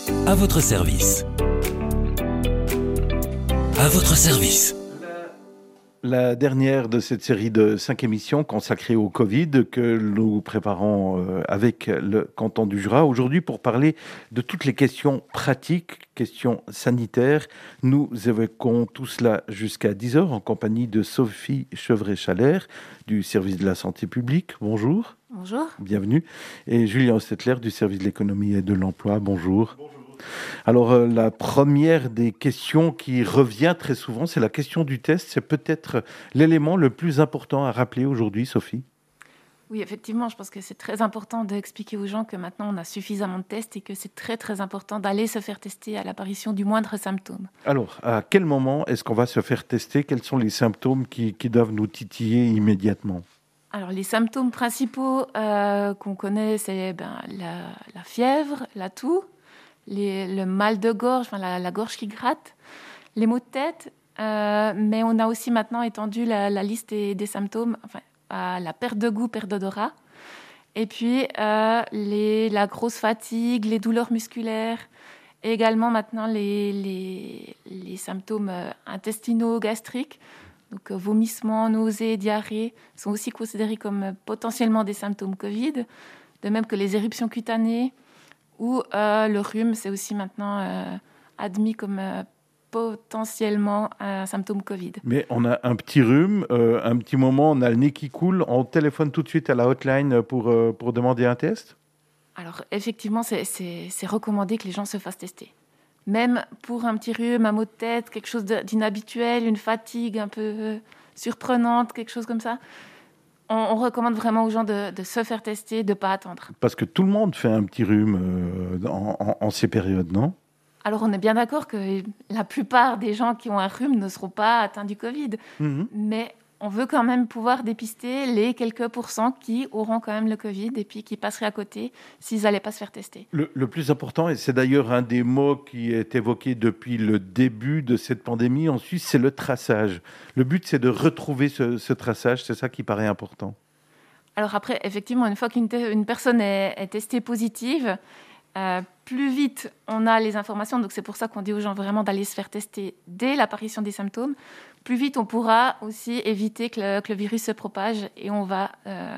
À votre service. À votre service. La dernière de cette série de 5 émissions consacrées au Covid que nous préparons avec le canton du Jura. Aujourd'hui, pour parler de toutes les questions pratiques, questions sanitaires, nous évoquons tout cela jusqu'à 10h en compagnie de Sophie Chevret-Chalère du service de la santé publique. Bonjour. Bonjour. Bienvenue. Et Julien Ostetler du service de l'économie et de l'emploi. Bonjour. Bonjour. Alors, la première des questions qui revient très souvent, c'est la question du test. C'est peut-être l'élément le plus important à rappeler aujourd'hui, Sophie. Oui, effectivement, je pense que c'est très important d'expliquer aux gens que maintenant on a suffisamment de tests et que c'est très très important d'aller se faire tester à l'apparition du moindre symptôme. Alors, à quel moment est-ce qu'on va se faire tester ? Quels sont les symptômes qui doivent nous titiller immédiatement ? Alors, les symptômes principaux qu'on connaît, c'est la fièvre, la toux, le mal de gorge, la gorge qui gratte, les maux de tête, mais on a aussi maintenant étendu la liste des symptômes, à la perte de goût, perte d'odorat, et puis la grosse fatigue, les douleurs musculaires, et également maintenant les symptômes intestinaux, gastriques, donc vomissements, nausées, diarrhées, sont aussi considérés comme potentiellement des symptômes Covid, de même que les éruptions cutanées, ou le rhume, c'est aussi maintenant admis comme potentiellement un symptôme Covid. Mais on a un petit rhume, un petit moment, on a le nez qui coule, on téléphone tout de suite à la hotline pour demander un test ? Alors effectivement, c'est recommandé que les gens se fassent tester. Même pour un petit rhume, un maux de tête, quelque chose d'inhabituel, une fatigue un peu surprenante, quelque chose comme ça, on recommande vraiment aux gens de se faire tester, de ne pas attendre. Parce que tout le monde fait un petit rhume en ces périodes, non ? Alors, on est bien d'accord que la plupart des gens qui ont un rhume ne seront pas atteints du Covid. Mais on veut quand même pouvoir dépister les quelques pourcents qui auront quand même le Covid et puis qui passeraient à côté s'ils n'allaient pas se faire tester. Le plus important, et c'est d'ailleurs un des mots qui est évoqué depuis le début de cette pandémie en Suisse, c'est le traçage. Le but, c'est de retrouver ce traçage, c'est ça qui paraît important. Alors après, effectivement, une fois qu'une personne est testée positive, plus vite on a les informations, donc c'est pour ça qu'on dit aux gens vraiment d'aller se faire tester dès l'apparition des symptômes, plus vite on pourra aussi éviter que le virus se propage et on va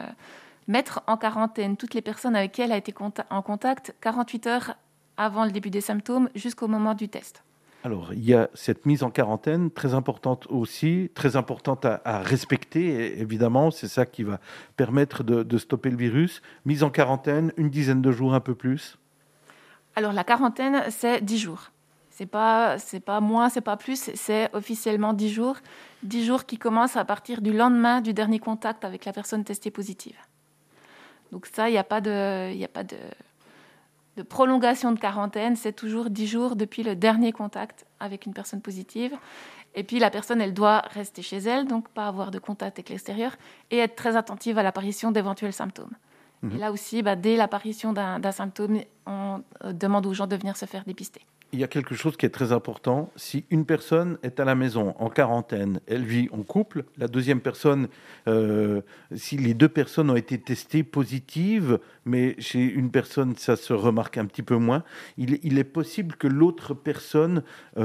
mettre en quarantaine toutes les personnes avec qui elle a été en contact 48 heures avant le début des symptômes jusqu'au moment du test. Alors, il y a cette mise en quarantaine, très importante aussi, très importante à respecter, et évidemment, c'est ça qui va permettre de stopper le virus. Mise en quarantaine, une dizaine de jours, un peu plus. Alors, la quarantaine, c'est 10 jours. C'est pas moins, c'est pas plus, c'est officiellement 10 jours. 10 jours qui commencent à partir du lendemain du dernier contact avec la personne testée positive. Donc ça, il n'y a pas de prolongation de quarantaine, c'est toujours 10 jours depuis le dernier contact avec une personne positive. Et puis la personne, elle doit rester chez elle, donc pas avoir de contact avec l'extérieur, et être très attentive à l'apparition d'éventuels symptômes. Et là aussi, dès l'apparition d'un symptôme, on demande aux gens de venir se faire dépister. Il y a quelque chose qui est très important. Si une personne est à la maison en quarantaine, elle vit en couple, la deuxième personne, si les deux personnes ont été testées positives, mais chez une personne, ça se remarque un petit peu moins, il est possible que l'autre personne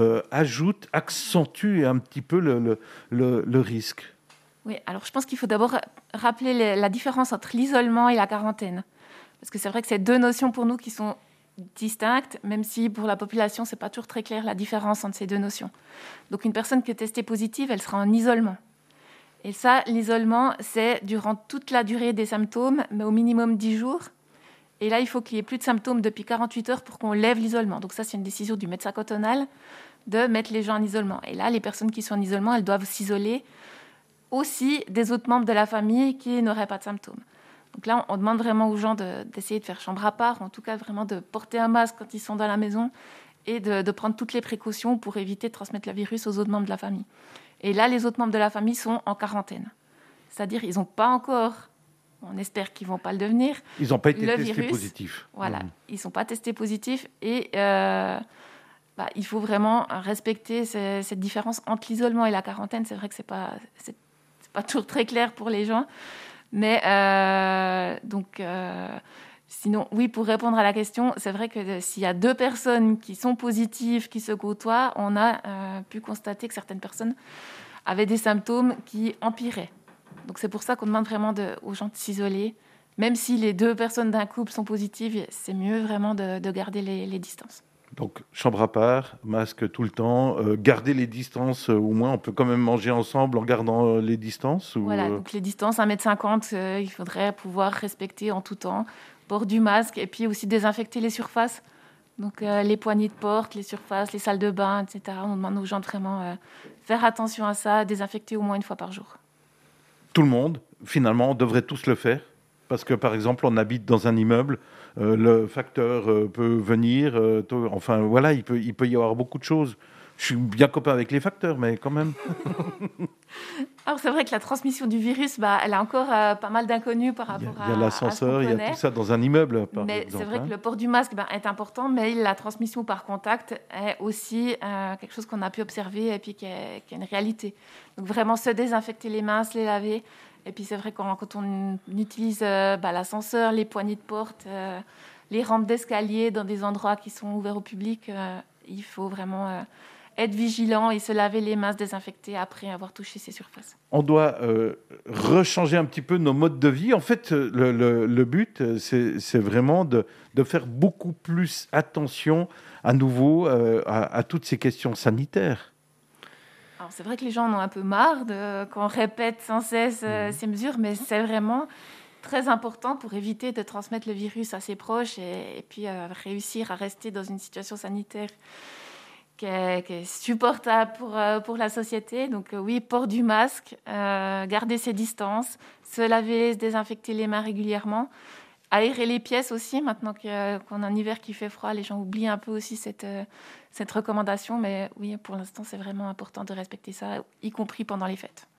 accentue un petit peu le risque. Oui, alors je pense qu'il faut d'abord rappeler la différence entre l'isolement et la quarantaine. Parce que c'est vrai que c'est deux notions pour nous qui sont distinctes, même si pour la population, ce n'est pas toujours très clair la différence entre ces deux notions. Donc une personne qui est testée positive, elle sera en isolement. Et ça, l'isolement, c'est durant toute la durée des symptômes, mais au minimum 10 jours. Et là, il faut qu'il n'y ait plus de symptômes depuis 48 heures pour qu'on lève l'isolement. Donc ça, c'est une décision du médecin cantonal de mettre les gens en isolement. Et là, les personnes qui sont en isolement, elles doivent s'isoler aussi des autres membres de la famille qui n'auraient pas de symptômes. Donc là, on demande vraiment aux gens d'essayer de faire chambre à part, en tout cas vraiment de porter un masque quand ils sont dans la maison et de prendre toutes les précautions pour éviter de transmettre le virus aux autres membres de la famille. Et là, les autres membres de la famille sont en quarantaine. C'est-à-dire ils n'ont pas encore, on espère qu'ils ne vont pas le devenir, ils n'ont pas été le testés virus, positifs. Voilà, ils ne sont pas testés positifs et il faut vraiment respecter cette différence entre l'isolement et la quarantaine. C'est vrai que c'est pas toujours très clair pour les gens. Mais Sinon, oui, pour répondre à la question, c'est vrai que s'il y a 2 personnes qui sont positives, qui se côtoient, on a pu constater que certaines personnes avaient des symptômes qui empiraient. Donc c'est pour ça qu'on demande vraiment aux gens de s'isoler. Même si les 2 personnes d'un couple sont positives, c'est mieux vraiment de garder les distances. Donc, chambre à part, masque tout le temps, garder les distances, au moins on peut quand même manger ensemble en gardant les distances ou... Voilà, donc les distances, 1,50 m, il faudrait pouvoir respecter en tout temps. Port du masque et puis aussi désinfecter les surfaces. Donc les poignées de porte, les surfaces, les salles de bain, etc. On demande aux gens de vraiment faire attention à ça, désinfecter au moins 1 fois par jour. Tout le monde, finalement, devrait tous le faire. Parce que, par exemple, on habite dans un immeuble, le facteur peut venir, enfin voilà, il peut y avoir beaucoup de choses. Je suis bien copain avec les facteurs, mais quand même. Alors c'est vrai que la transmission du virus, elle a encore pas mal d'inconnus par rapport à... Il y a l'ascenseur, il y a tout ça dans un immeuble, par mais exemple. C'est vrai que le port du masque est important, mais la transmission par contact est aussi quelque chose qu'on a pu observer et puis qui est une réalité. Donc vraiment se désinfecter les mains, se les laver. Et puis c'est vrai que quand on utilise l'ascenseur, les poignées de porte, les rampes d'escalier dans des endroits qui sont ouverts au public, il faut vraiment être vigilant et se laver les mains, se désinfecter après avoir touché ces surfaces. On doit rechanger un petit peu nos modes de vie. En fait, le but, c'est vraiment de faire beaucoup plus attention à nouveau à toutes ces questions sanitaires. Alors, c'est vrai que les gens en ont un peu marre qu'on répète sans cesse ces mesures, mais c'est vraiment très important pour éviter de transmettre le virus à ses proches et puis réussir à rester dans une situation sanitaire qui est supportable pour la société. Donc oui, port du masque, garder ses distances, se laver, se désinfecter les mains régulièrement, aérer les pièces aussi. Maintenant qu'on a un hiver qui fait froid, les gens oublient un peu aussi cette recommandation. Mais oui, pour l'instant, c'est vraiment important de respecter ça, y compris pendant les fêtes.